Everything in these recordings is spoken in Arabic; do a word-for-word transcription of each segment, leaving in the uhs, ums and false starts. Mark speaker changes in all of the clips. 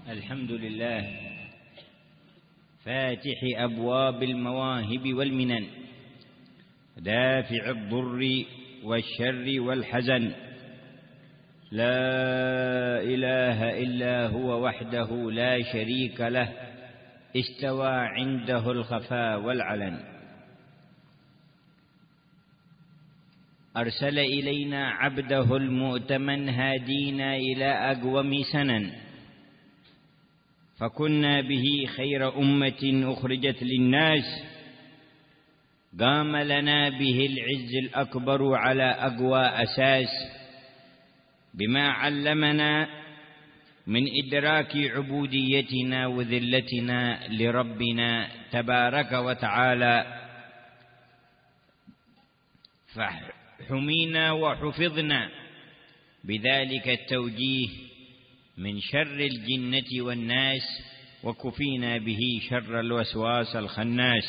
Speaker 1: الحمد لله فاتح أبواب المواهب والمنن، دافع الضر والشر والحزن، لا إله إلا هو وحده لا شريك له، استوى عنده الخفاء والعلن. أرسل إلينا عبده المؤتمن هادينا إلى أقوم سنن، فكنا به خير أمة أخرجت للناس، قام لنا به العز الأكبر على أقوى أساس، بما علمنا من إدراك عبوديتنا وذلتنا لربنا تبارك وتعالى، فحمينا وحفظنا بذلك التوجيه من شر الجنة والناس، وكفينا به شر الوسواس الخناس.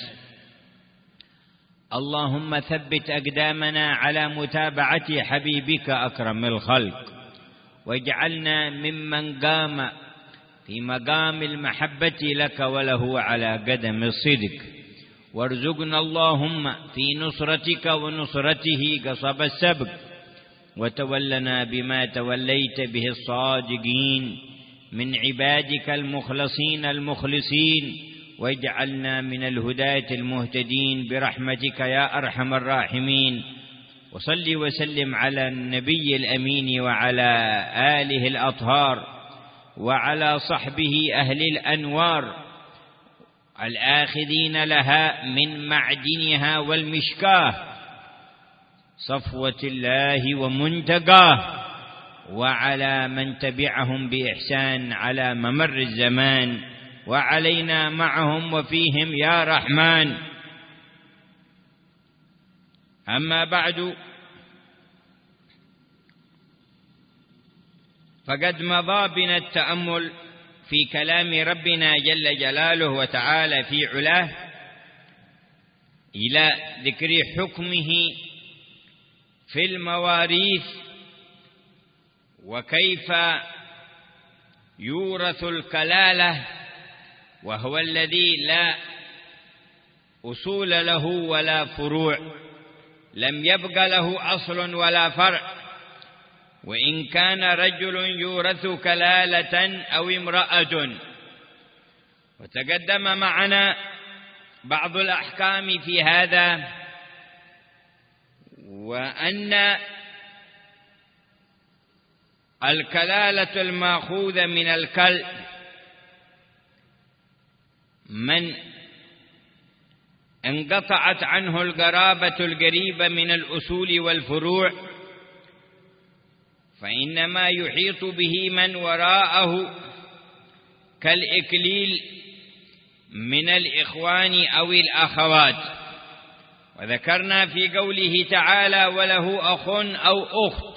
Speaker 1: اللهم ثبت أقدامنا على متابعة حبيبك أكرم الخلق، واجعلنا ممن قام في مقام المحبة لك وله على قدم الصدق، وارزقنا اللهم في نصرتك ونصرته قصب السبق، وتولنا بما توليت به الصادقين من عبادك المخلصين المخلصين، واجعلنا من الهداة المهتدين برحمتك يا أرحم الراحمين. وصل وسلم على النبي الأمين وعلى آله الأطهار وعلى صحبه أهل الأنوار الآخذين لها من معدنها والمشكاه، صفوة الله ومنتقاه، وعلى من تبعهم بإحسان على ممر الزمان، وعلينا معهم وفيهم يا رحمن. أما بعد، فقد مضى بنا التأمل في كلام ربنا جل جلاله وتعالى في علاه إلى ذكر حكمه في المواريث، وكيف يورث الكلالة وهو الذي لا أصول له ولا فروع، لم يبق له أصل ولا فرع، وإن كان رجل يورث كلالة أو امرأة. وتقدم معنا بعض الأحكام في هذا، وأن الكلالة المأخوذة من الكلب من انقطعت عنه القرابة القريبة من الأصول والفروع، فإنما يحيط به من وراءه كالإكليل من الإخوان أو الأخوات. وذكرنا في قوله تعالى: وله أخ أو أخت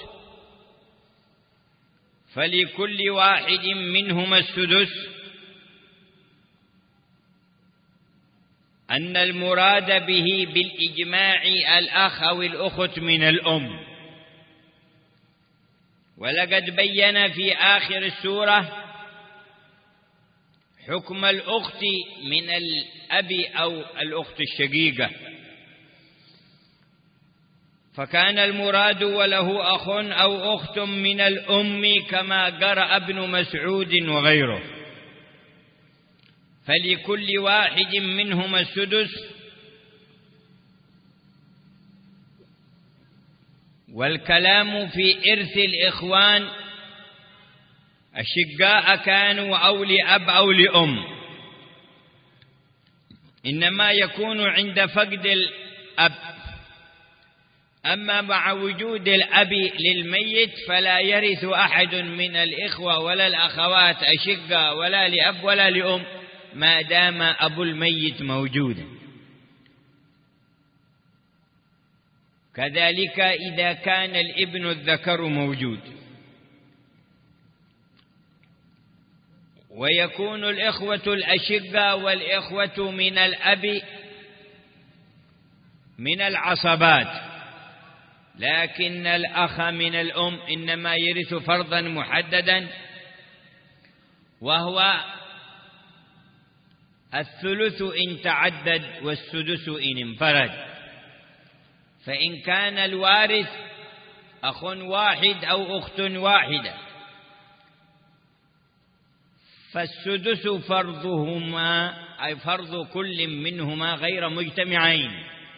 Speaker 1: فلكل واحد منهما السدس، أن المراد به بالإجماع الأخ أو الأخت من الأم. ولقد بين في آخر السورة حكم الأخت من الأب أو الأخت الشقيقة، فكان المراد وله أخ أو أخت من الأم كما قرأ ابن مسعود وغيره، فلكل واحد منهما السدس. والكلام في إرث الإخوان أشقاء كانوا أو لأب أو لأم، إنما يكون عند فقد الأب. أما مع وجود الأب للميت فلا يرث أحد من الإخوة ولا الأخوات أشقاء ولا لأب ولا لأم ما دام أبو الميت موجودا. كذلك إذا كان الابن الذكر موجود. ويكون الإخوة الأشقاء والإخوة من الأب من العصبات، لكن الأخ من الأم إنما يرث فرضا محددا، وهو الثلث إن تعدد والسدس إن انفرد. فإن كان الوارث أخ واحد أو أخت واحدة فالسدس فرضهما أي فرض كل منهما غير مجتمعين.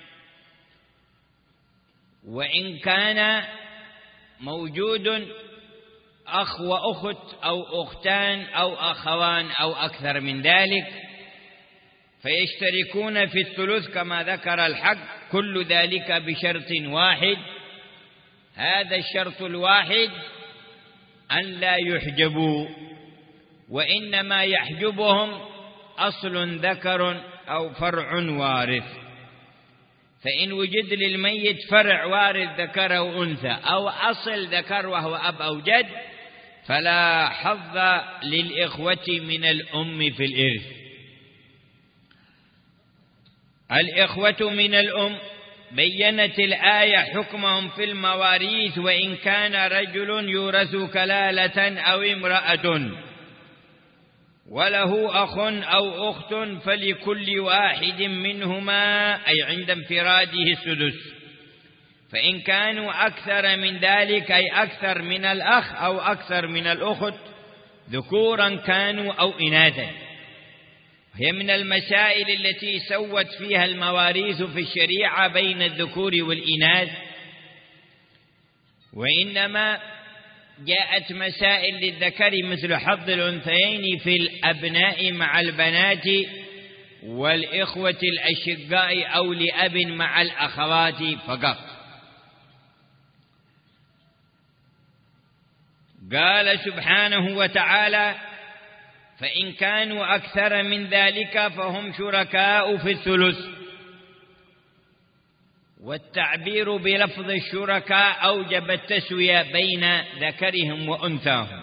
Speaker 1: وإن كان موجود أخ وأخت أو أختان أو أخوان أو أكثر من ذلك فيشتركون في الثلث كما ذكر الحق، كل ذلك بشرط واحد. هذا الشرط الواحد أن لا يحجبوا، وإنما يحجبهم أصل ذكر أو فرع وارث. فإن وجد للميت فرع وارث ذكر أو أنثى أو أصل ذكر وهو أب أو جد فلا حظ للإخوة من الأم في الإرث. الإخوة من الأم بيّنت الآية حكمهم في المواريث، وإن كان رجل يورث كلالة أو امرأة وله أخ أو أخت فلكل واحد منهما أي عند انفراده السدس. فإن كانوا أكثر من ذلك أي أكثر من الأخ أو أكثر من الأخت ذكورا كانوا أو إناثا. هي من المسائل التي سوت فيها المواريث في الشريعة بين الذكور والإناث، وإنما جاءت مسائل للذكر مثل حظ الأنثيين في الأبناء مع البنات والإخوة الأشقاء أو لأب مع الأخوات فقط. قال سبحانه وتعالى: فإن كانوا أكثر من ذلك فهم شركاء في الثلث. والتعبير بلفظ الشركاء أوجب التسوية بين ذكرهم وأنثاهم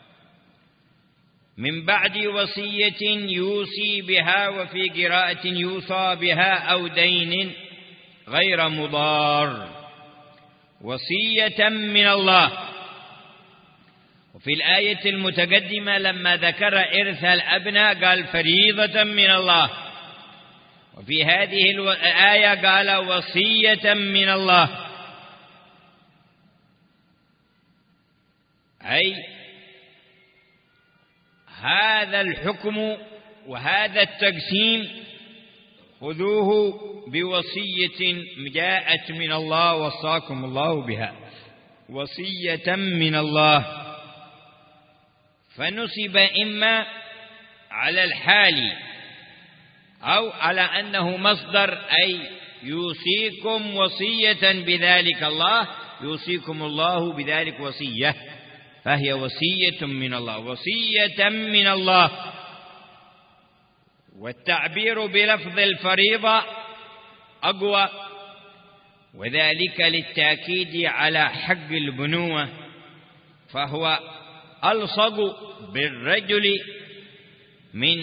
Speaker 1: من بعد وصية يوصي بها، وفي قراءة يوصى بها، أو دين غير مضار، وصية من الله. وفي الآية المتقدمة لما ذكر إرث الأبناء قال فريضة من الله، وفي هذه الآية قال وصية من الله، أي هذا الحكم وهذا التقسيم خذوه بوصية جاءت من الله وصاكم الله بها، وصية من الله. فنصب إما على الحال أو على أنه مصدر، أي يوصيكم وصية بذلك الله، يوصيكم الله بذلك وصية، فهي وصية من الله، وصية من الله. والتعبير بلفظ الفريضة أقوى، وذلك للتأكيد على حق البنوة، فهو ألصق بالرجل من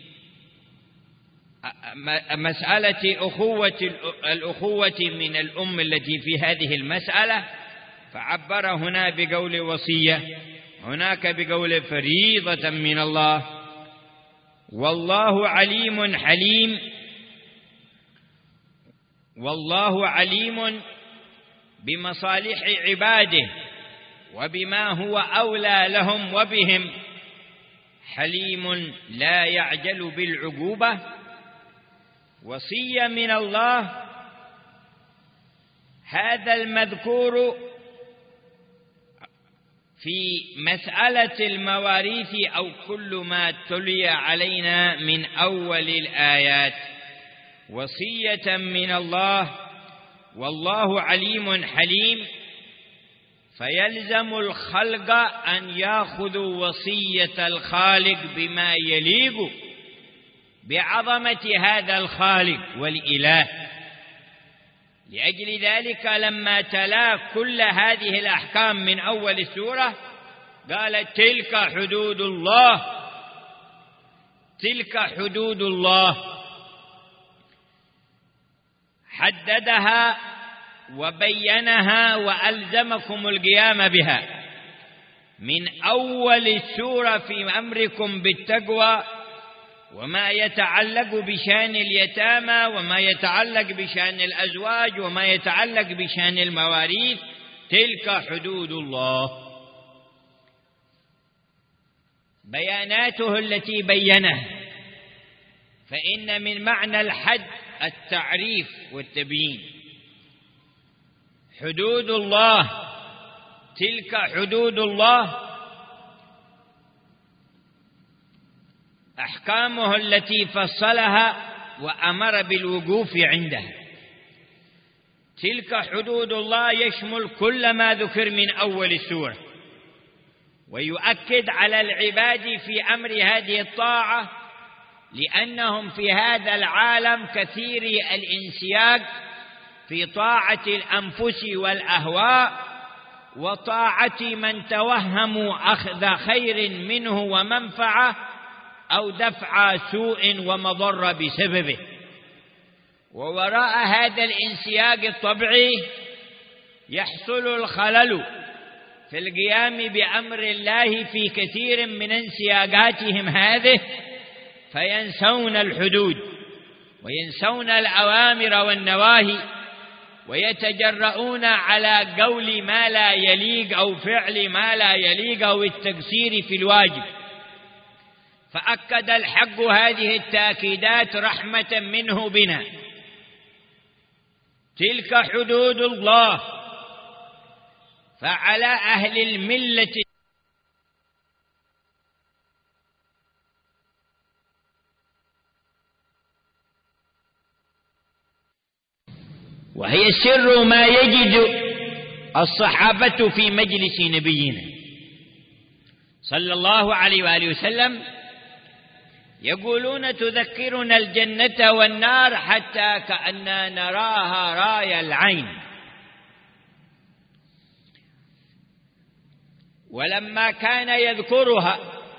Speaker 1: مسألة أخوة الأخوة من الأم التي في هذه المسألة، فعبر هنا بقول وصية، هناك بقول فريضة من الله. والله عليم حليم، والله عليم بمصالح عباده وبما هو أولى لهم وبهم، حليم لا يعجل بالعقوبة. وصية من الله هذا المذكور في مسألة المواريث أو كل ما تلي علينا من أول الآيات، وصية من الله والله عليم حليم، فيلزم الخلق أن يأخذوا وصية الخالق بما يليق بعظمة هذا الخالق والإله. لأجل ذلك لما تلا كل هذه الأحكام من أول السورة قال تلك حدود الله، تلك حدود الله، حددها وبينها وألزمكم القيام بها، من أول السورة في أمركم بالتقوى، وما يتعلق بشأن اليتامى، وما يتعلق بشأن الأزواج، وما يتعلق بشأن المواريث، تلك حدود الله، بياناته التي بينها. فإن من معنى الحد التعريف والتبيين. حدود الله، تلك حدود الله، أحكامه التي فصلها وأمر بالوقوف عندها. تلك حدود الله يشمل كل ما ذكر من أول السورة، ويؤكد على العباد في أمر هذه الطاعة، لأنهم في هذا العالم كثير الانسياق في طاعة الأنفس والأهواء، وطاعة من توهموا أخذ خير منه ومنفعة أو دفع سوء ومضر بسببه. ووراء هذا الانسياق الطبيعي يحصل الخلل في القيام بأمر الله في كثير من انسياقاتهم هذه، فينسون الحدود وينسون الأوامر والنواهي، ويتجرؤون على قول ما لا يليق أو فعل ما لا يليق أو التقصير في الواجب. فأكد الحق هذه التأكيدات رحمة منه بنا. تلك حدود الله، فعلى أهل الملة وهي سر ما يجد الصحابة في مجلس نبينا صلى الله عليه وآله وسلم، يقولون تذكرنا الجنة والنار حتى كأننا نراها راي العين. ولما كان يذكرها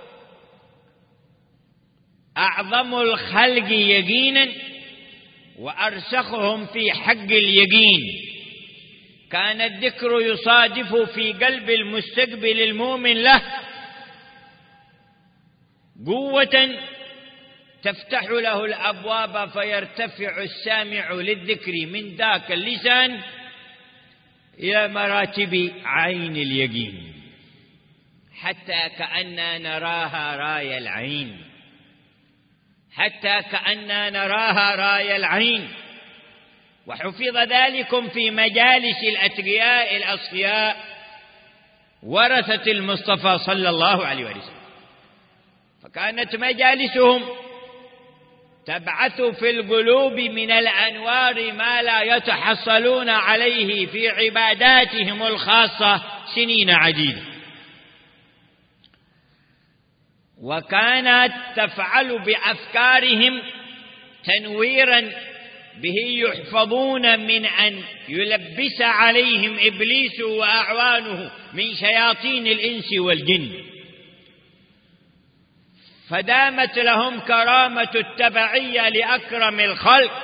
Speaker 1: أعظم الخلق يقينا وأرسخهم في حق اليقين، كان الذكر يصادف في قلب المستقبل المؤمن له قوة تفتح له الأبواب، فيرتفع السامع للذكر من ذاك اللسان إلى مراتب عين اليقين، حتى كأننا نراها راي العين، حتى كأننا نراها راي العين. وحفظ ذلكم في مجالس الأتقياء الأصفياء ورثة المصطفى صلى الله عليه وسلم، فكانت مجالسهم تبعث في القلوب من الأنوار ما لا يتحصلون عليه في عباداتهم الخاصة سنين عديدة. وكانت تفعل بأفكارهم تنويرا به يحفظون من أن يلبس عليهم إبليس وأعوانه من شياطين الإنس والجن، فدامت لهم كرامة التبعية لأكرم الخلق،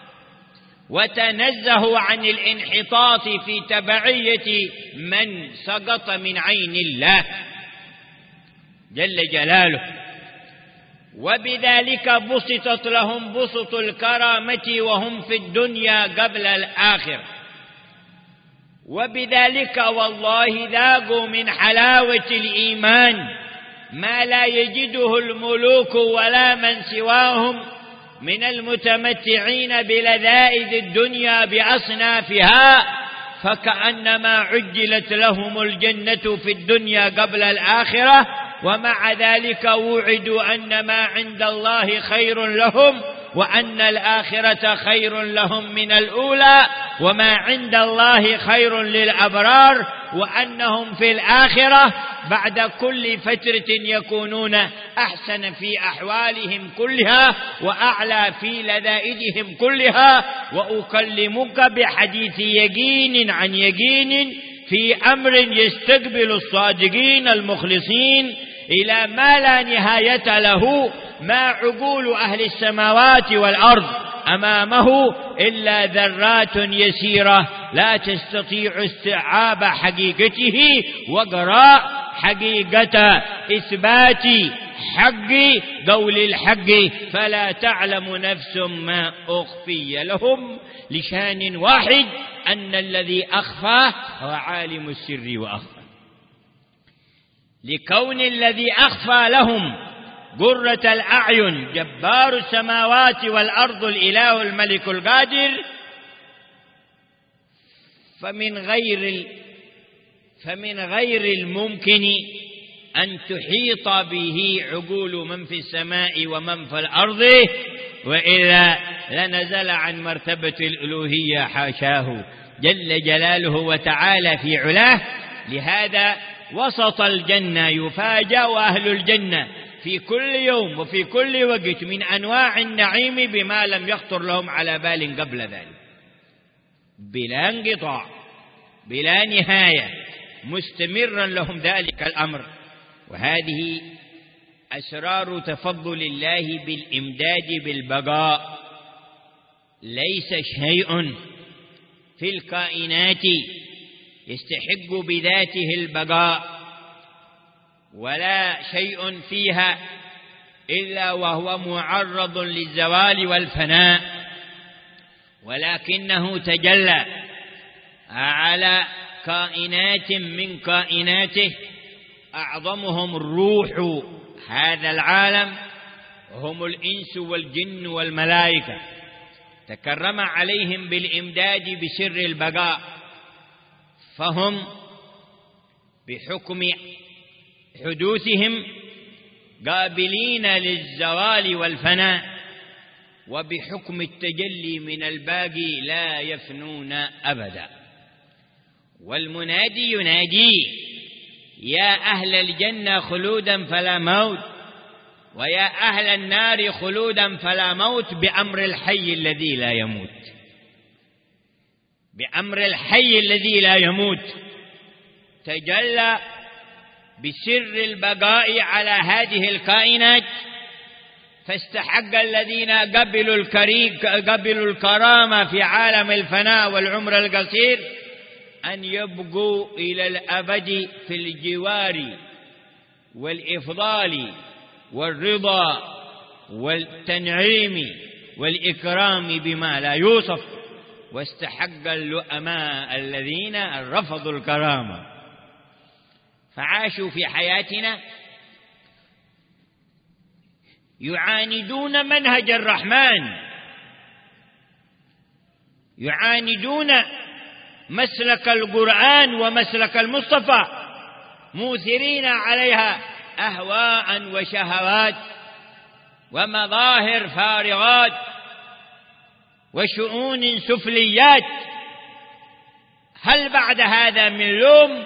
Speaker 1: وتنزهوا عن الانحطاط في تبعية من سقط من عين الله جل جلاله. وبذلك بسطت لهم بسط الكرامة وهم في الدنيا قبل الآخرة، وبذلك والله ذاقوا من حلاوة الإيمان ما لا يجده الملوك ولا من سواهم من المتمتعين بلذائذ الدنيا بأصنافها، فكأنما عجلت لهم الجنة في الدنيا قبل الآخرة، ومع ذلك وعدوا أن ما عند الله خير لهم، وأن الآخرة خير لهم من الأولى، وما عند الله خير للأبرار، وأنهم في الآخرة بعد كل فترة يكونون أحسن في أحوالهم كلها وأعلى في لذائذهم كلها. وأكلمك بحديث يقين عن يقين في أمر يستقبل الصادقين المخلصين إلى ما لا نهاية له، ما عقول أهل السماوات والأرض أمامه إلا ذرات يسيرة لا تستطيع استيعاب حقيقته. وقراء حقيقة إثبات حق قول الحق، فلا تعلم نفس ما أخفي لهم لشان واحد أن الذي أخفى هو عالم السر وأخفى، لكون الذي أخفى لهم قرة الأعين جبار السماوات والأرض الإله الملك القادر، فمن غير فمن غير الممكن أن تحيط به عقول من في السماء ومن في الأرض، وإلا لنزل عن مرتبة الألوهية حاشاه جل جلاله وتعالى في علاه. لهذا وسط الجنة يفاجأ أهل الجنة في كل يوم وفي كل وقت من أنواع النعيم بما لم يخطر لهم على بال قبل ذلك، بلا انقطاع بلا نهاية، مستمرا لهم ذلك الأمر. وهذه أسرار تفضل الله بالإمداد بالبقاء. ليس شيء في الكائنات يستحق بذاته البقاء، ولا شيء فيها إلا وهو معرض للزوال والفناء، ولكنه تجلى على كائنات من كائناته أعظمهم الروح هذا العالم، وهم الإنس والجن والملائكة، تكرم عليهم بالإمداد بسر البقاء، فهم بحكم حدوثهم قابلين للزوال والفناء، وبحكم التجلي من الباقي لا يفنون أبدا. والمنادي ينادي: يا أهل الجنة خلودا فلا موت، ويا أهل النار خلودا فلا موت، بأمر الحي الذي لا يموت، بأمر الحي الذي لا يموت. تجلى بسر البقاء على هذه الكائنات، فاستحق الذين قبلوا الكريم قبلوا الكرامة في عالم الفناء والعمر القصير أن يبقوا إلى الأبد في الجوار والإفضال والرضا والتنعيم والإكرام بما لا يوصف. واستحق اللؤماء الذين رفضوا الكرامة فعاشوا في حياتنا يعاندون منهج الرحمن، يعاندون مسلك القرآن ومسلك المصطفى، موثرين عليها أهواء وشهوات ومظاهر فارغات وشؤون سفليات. هل بعد هذا من لوم؟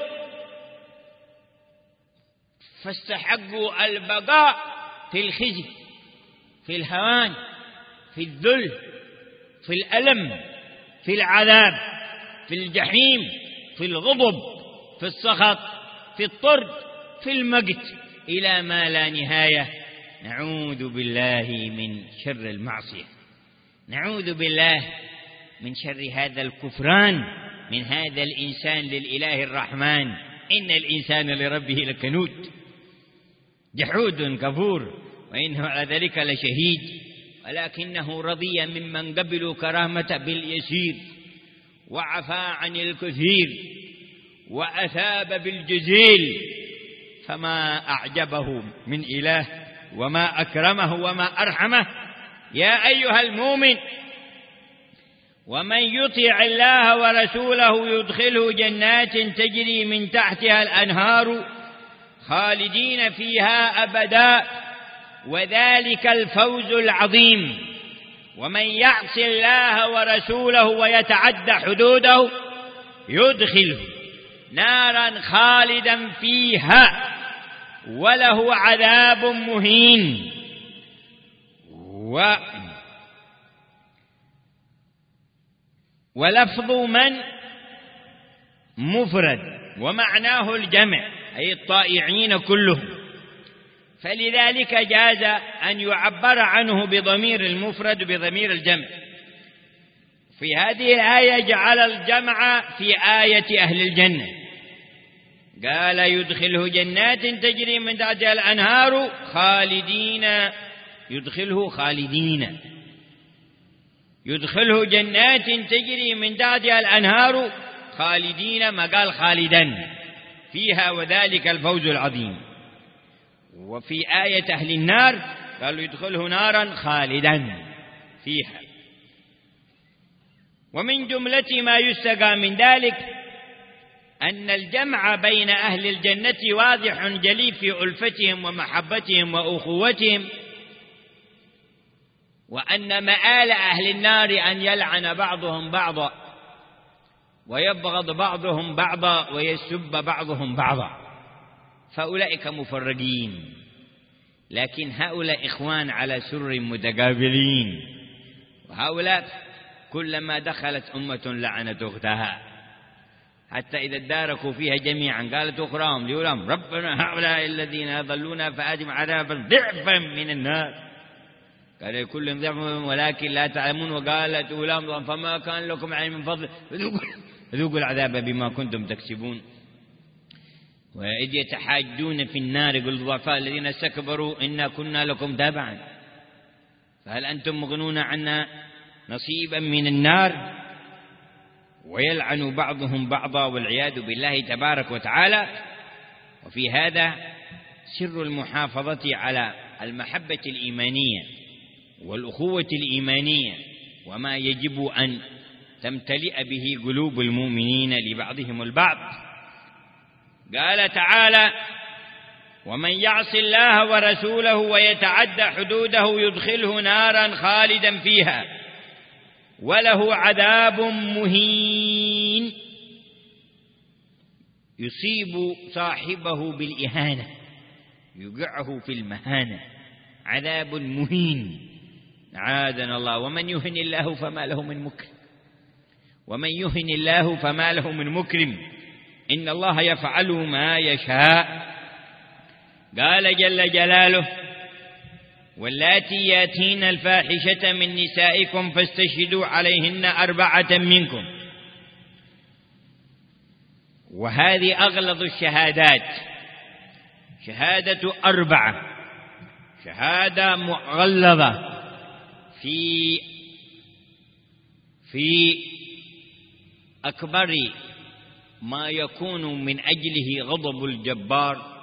Speaker 1: فاستحقوا البقاء في الخزي، في الهوان، في الذل، في الألم، في العذاب، في الجحيم، في الغضب، في السخط، في الطرد، في المقت، إلى ما لا نهاية. نعوذ بالله من شر المعصية، نعوذ بالله من شر هذا الكفران من هذا الإنسان للإله الرحمن. إن الإنسان لربه لكنود جحود كفور، وإنه على ذلك لشهيد، ولكنه رضي ممن قبلوا كرامة باليسير، وعفى عن الكثير، وأثاب بالجزيل، فما أعجبه من إله، وما أكرمه وما أرحمه. يا أيها المؤمن، ومن يطع الله ورسوله يدخله جنات تجري من تحتها الأنهار خالدين فيها أبدا، وذلك الفوز العظيم. ومن يعص الله ورسوله ويتعدى حدوده يدخله نارا خالدا فيها وله عذاب مهين. و ولفظ من مفرد ومعناه الجمع، أي الطائعين كلهم، فلذلك جاز أن يعبر عنه بضمير المفرد بضمير الجمع. في هذه الآية جعل الجمع في آية أهل الجنة، قال يدخله جنات تجري من تحتها الأنهار خالدين، يدخله خالدين، يدخله جنات تجري من تحتها الأنهار خالدين، ما قال خالدا فيها وذلك الفوز العظيم. وفي آية أهل النار قالوا يدخله نارا خالدا فيها. ومن جملة ما يستقى من ذلك أن الجمع بين أهل الجنة واضح جلي في ألفتهم ومحبتهم وأخوتهم، وأن مآل أهل النار أن يلعن بعضهم بعضا ويبغض بعضهم بعضا ويسب بعضهم بعضا، فأولئك مفرقين، لكن هؤلاء إخوان على سر متقابلين. وهؤلاء كلما دخلت أمة لعنت أختها، حتى إذا اداركوا فيها جميعا قالت أخراهم لأولاهم ربنا هؤلاء الذين يضلون فآتهم عذابا ضعفا من النار، قال لكل ضعف ولكن لا تعلمون، وقالت أولاهم فما كان لكم عليهم من فضل ذوقوا العذاب بما كنتم تكسبون. وإذ يتحاجون في النار يقول الضعفاء الذين استكبروا إنا كنا لكم تابعا فهل أنتم مغنون عنا نصيبا من النار، ويلعن بعضهم بعضا والعياذ بالله تبارك وتعالى. وفي هذا سر المحافظة على المحبة الإيمانية والأخوة الإيمانية، وما يجب أن تمتلئ به قلوب المؤمنين لبعضهم البعض. قال تعالى ومن يعص الله ورسوله ويتعدى حدوده يدخله نارا خالدا فيها وله عذاب مهين، يصيب صاحبه بالإهانة، يوقعه في المهانة، عذاب مهين، عاذنا الله. ومن يهن الله فما له من مكرم، ومن يهن الله فما له من مكرم، إن الله يفعل ما يشاء. قال جل جلاله واللاتي ياتين الفاحشة من نسائكم فاستشهدوا عليهن أربعة منكم. وهذه أغلظ الشهادات، شهادة أربعة، شهادة مغلظة في في أكبر ما يكون من أجله غضب الجبار،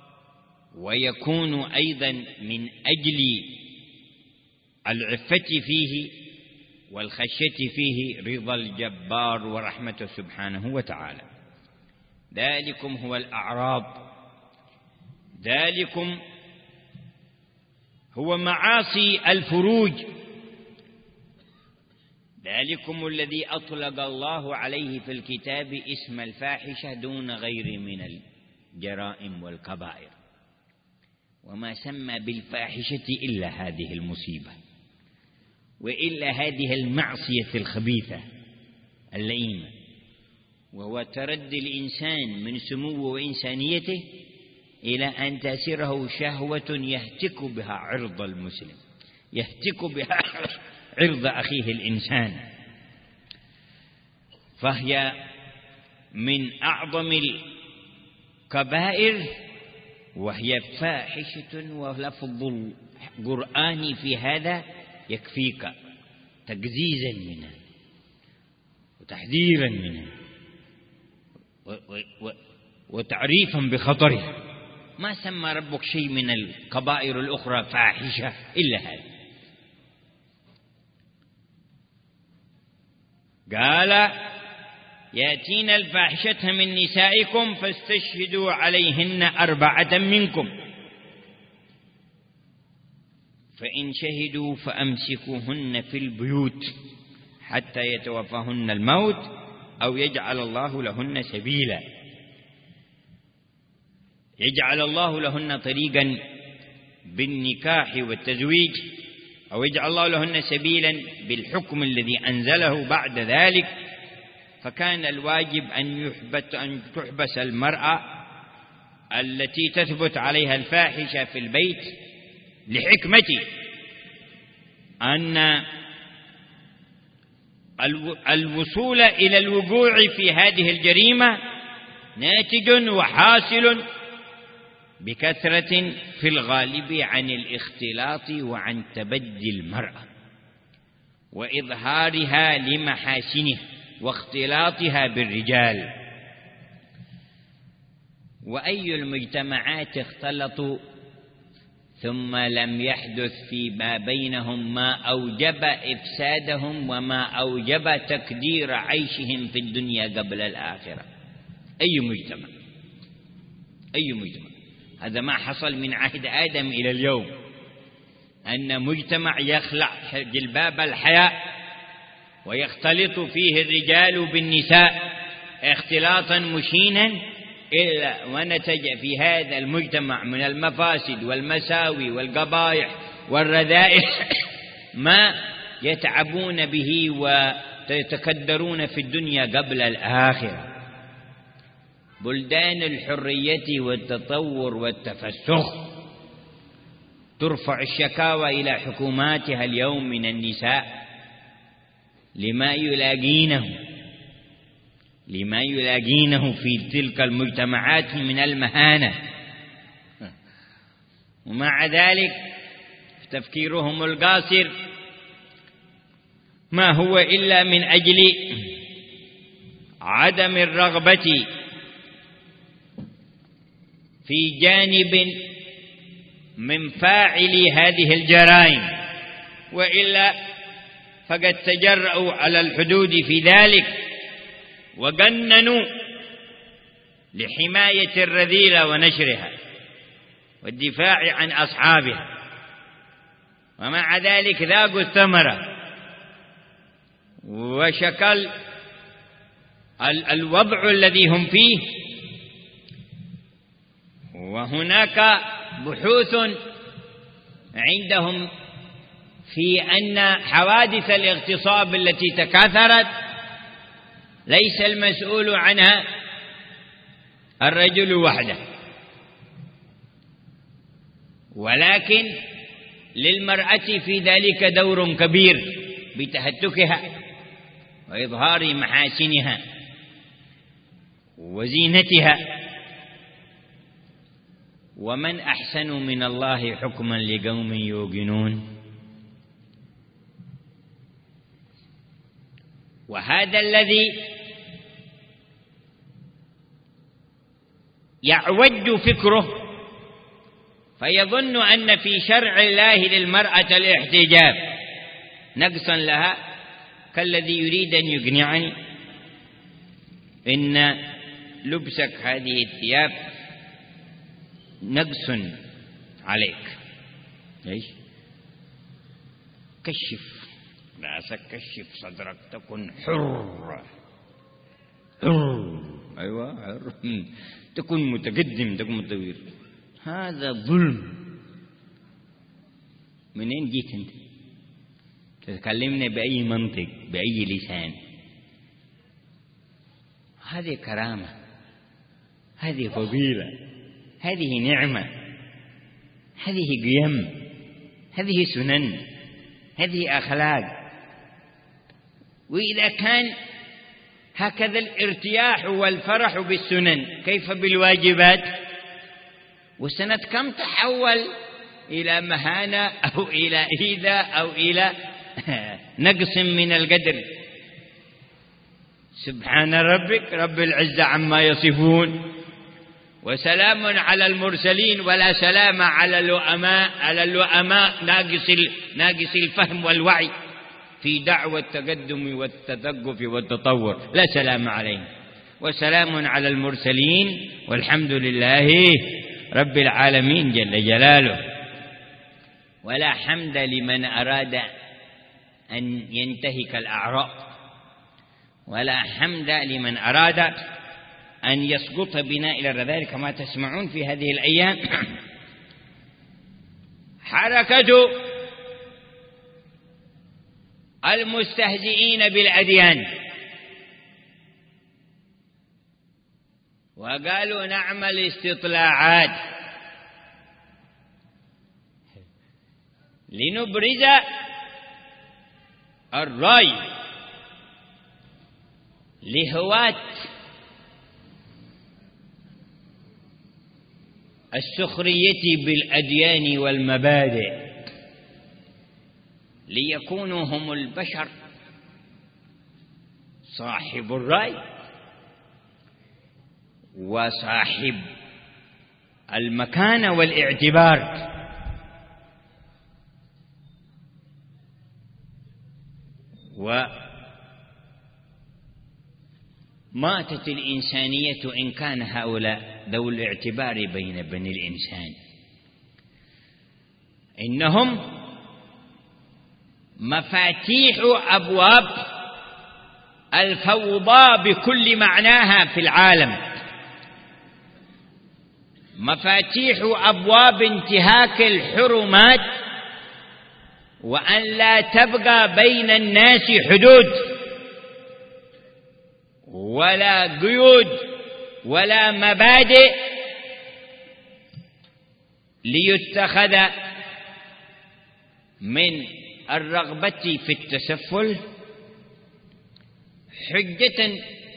Speaker 1: ويكون أيضا من أجل العفة فيه والخشية فيه رضا الجبار ورحمته سبحانه وتعالى. ذلكم هو الأعراض، ذلكم هو معاصي الفروج، ذلكم الذي أطلق الله عليه في الكتاب اسم الفاحشة دون غير من الجرائم والكبائر، وما سمى بالفاحشة إلا هذه المصيبة، وإلا هذه المعصية الخبيثة اللئيمة، وهو تردي الإنسان من سمو وإنسانيته إلى أن تسره شهوة يهتك بها عرض المسلم، يهتك بها عرض أخيه الإنسان، فهي من أعظم الكبائر، وهي فاحشة. ولفظ القرآن في هذا يكفيك تجزيزا منها وتحذيرا منها وتعريفا بخطرها. ما سمى ربك شيء من الكبائر الأخرى فاحشة إلا هذا. قال يأتين الفاحشة من نسائكم فاستشهدوا عليهن أربعة منكم فإن شهدوا فأمسكوهن في البيوت حتى يتوفاهن الموت أو يجعل الله لهن سبيلا، يجعل الله لهن طريقا بالنكاح والتزويج، أو يجعل الله لهن سبيلا بالحكم الذي أنزله بعد ذلك. فكان الواجب أن يحبس أن تحبس المرأة التي تثبت عليها الفاحشة في البيت لحكمة أن الوصول إلى الوقوع في هذه الجريمة ناتج وحاصل بكثرة في الغالب عن الاختلاط وعن تبدي المرأة وإظهارها لمحاسنها واختلاطها بالرجال. وأي المجتمعات اختلطوا ثم لم يحدث فيما بينهم ما أوجب إفسادهم وما أوجب تكدير عيشهم في الدنيا قبل الآخرة؟ أي مجتمع أي مجتمع هذا ما حصل من عهد آدم إلى اليوم، أن مجتمع يخلع جلباب الحياء ويختلط فيه الرجال بالنساء اختلاطا مشينا، إلا ونتج في هذا المجتمع من المفاسد والمساوي والقبائح والرذائل ما يتعبون به ويتكدرون في الدنيا قبل الآخرة. بلدان الحرية والتطور والتفسخ ترفع الشكاوى إلى حكوماتها اليوم من النساء لما يلاقينه لما يلاقينه في تلك المجتمعات من المهانة، ومع ذلك تفكيرهم القاصر ما هو إلا من أجل عدم الرغبة في جانب من فاعلي هذه الجرائم، وإلا فقد تجرؤوا على الحدود في ذلك وجننوا لحماية الرذيلة ونشرها والدفاع عن أصحابها، ومع ذلك ذاقوا الثمرة وشكل الوضع الذي هم فيه. وهناك بحوث عندهم في أن حوادث الاغتصاب التي تكاثرت ليس المسؤول عنها الرجل وحده، ولكن للمرأة في ذلك دور كبير بتهتكها وإظهار محاسنها وزينتها. ومن أحسن من الله حكما لقوم يوقنون. وهذا الذي يعوج فكره فيظن أن في شرع الله للمرأة الاحتجاب نقصا لها، كالذي يريد أن يقنعني إن لبسك هذه الثياب نقص عليك. ليش؟ كشف رأسك، كشف صدرك، تكن حر حر أيوة حر، تكن متقدم، تكن متطور. هذا ظلم. منين جيت أنت؟ تتكلمنا بأي منطق، بأي لسان؟ هذه كرامة، هذه فضيلة، هذه نعمة، هذه قيم، هذه سنن، هذه أخلاق. وإذا كان هكذا الارتياح والفرح بالسنن، كيف بالواجبات؟ وسنة كم تحول إلى مهانة أو إلى إيذاء أو إلى نقص من القدر. سبحان ربك رب العزة عما يصفون، وسلام على المرسلين، ولا سلام على اللؤماء على اللؤماء ناقص ناقص الفهم والوعي في دعوة التقدم والتثقف والتطور، لا سلام عليهم. وسلام على المرسلين والحمد لله رب العالمين جل جلاله. ولا حمد لمن أراد أن ينتهك الأعراض، ولا حمد لمن أراد أن يسقط بنا إلى الرذائل كما تسمعون في هذه الأيام. حركة المستهزئين بالأديان وقالوا نعمل استطلاعات لنبرز الرأي لهواة السخرية بالأديان والمبادئ ليكونوا هم البشر صاحب الرأي وصاحب المكانة والاعتبار. وماتت الإنسانية إن كان هؤلاء ذو الاعتبار بين بني الإنسان. إنهم مفاتيح أبواب الفوضى بكل معناها في العالم، مفاتيح أبواب انتهاك الحرمات، وأن لا تبقى بين الناس حدود ولا قيود ولا مبادئ ليتخذ من الرغبة في التسفل حجة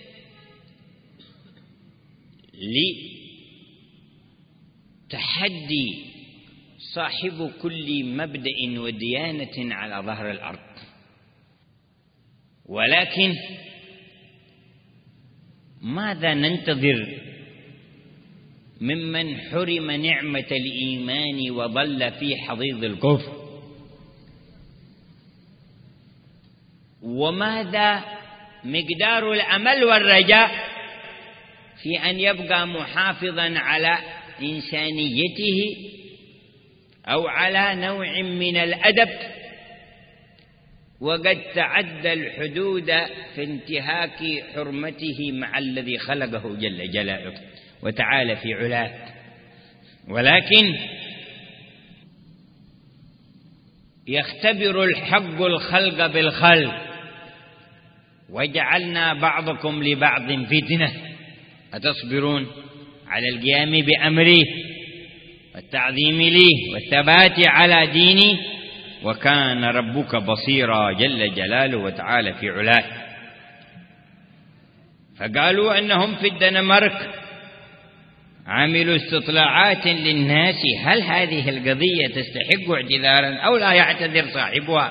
Speaker 1: لتحدي صاحب كل مبدأ وديانة على ظهر الأرض. ولكن ماذا ننتظر ممن حرم نعمة الإيمان وظل في حضيض الكفر؟ وماذا مقدار الأمل والرجاء في أن يبقى محافظا على إنسانيته أو على نوع من الأدب وقد تعدى الحدود في انتهاك حرمته مع الذي خلقه جل جلاله وتعالى في علاه؟ ولكن يختبر الحق الخلق بالخلق، وجعلنا بعضكم لبعض فتنة أتصبرون على القيام بأمره والتعظيم لي والثبات على ديني وكان ربك بصيرا جل جلاله وتعالى في علاه. فقالوا أنهم في الدنمارك عملوا استطلاعات للناس هل هذه القضية تستحق اعتذارا أو لا يعتذر صاحبها.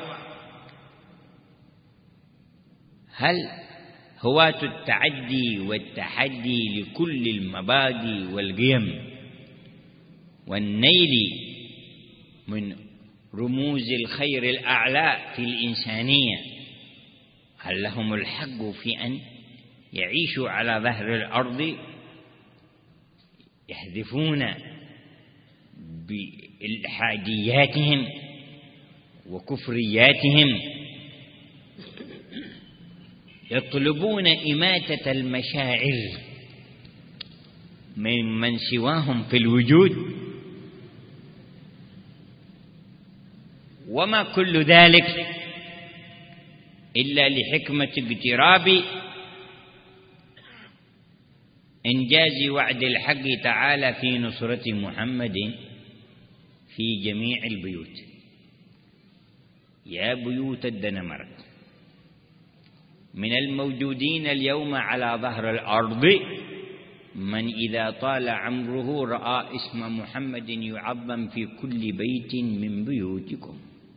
Speaker 1: هل هواة التعدي والتحدي لكل المبادئ والقيم والنيل من رموز الخير الأعلى في الإنسانية، هل لهم الحق في أن يعيشوا على ظهر الأرض يهدفون بإلحادياتهم وكفرياتهم، يطلبون إماتة المشاعر من من سواهم في الوجود؟ وما كل ذلك إلا لحكمة اقتراب إنجاز وعد الحق تعالى في نصرة محمد في جميع البيوت. يا بيوت الدنمارك من الموجودين اليوم على ظهر الأرض من إذا طال عمره رأى اسم محمد يعظم في كل بيت من بيوتكم.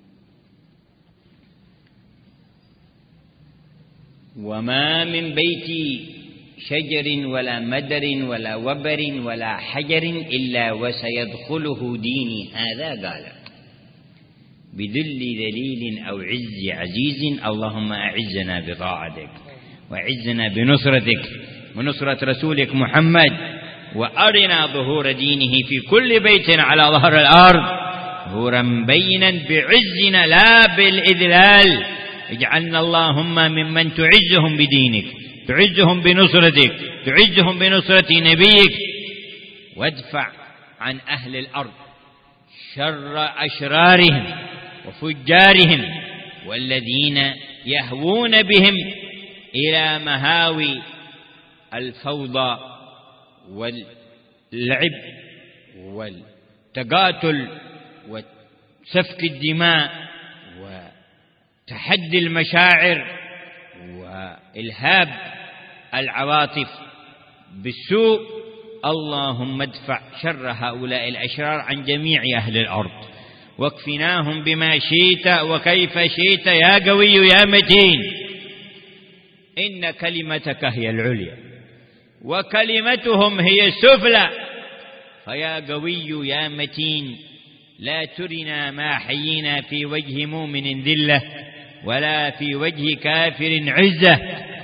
Speaker 1: وما من بيت شجر ولا مدر ولا وبر ولا حجر إلا وسيدخله ديني هذا قال بذل ذليل أو عز عزيز. اللهم أعزنا بطاعتك وأعزنا بنصرتك ونصرة رسولك محمد، وأرنا ظهور دينه في كل بيت على ظهر الأرض ظهورا بينا بعزنا لا بالإذلال. اجعلنا اللهم ممن تعزهم بدينك، تعزهم بنصرتك، تعزهم بنصرة نبيك، وادفع عن أهل الأرض شر أشرارهم وفجارهم والذين يهوون بهم إلى مهاوي الفوضى واللعب والتقاتل وسفك الدماء وتحدي المشاعر وإلهاب العواطف بالسوء اللهم ادفع شر هؤلاء الأشرار عن جميع أهل الأرض، واكفناهم بما شئت وكيف شئت يا قوي يا متين، إن كلمتك هي العليا وكلمتهم هي السفلى، فيا قوي يا متين لا ترنا ما حيينا في وجه مؤمن ذلة ولا في وجه كافر عزة،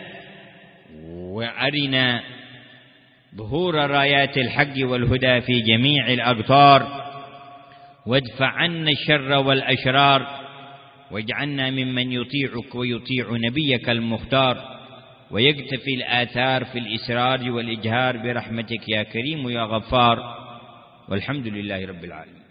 Speaker 1: وأرنا ظهور رايات الحق والهدى في جميع الأقطار، وادفع عنا الشر والأشرار، واجعلنا ممن يطيعك ويطيع نبيك المختار، ويقتفي الآثار في الإسرار والإجهار برحمتك يا كريم يا غفار، والحمد لله رب العالمين.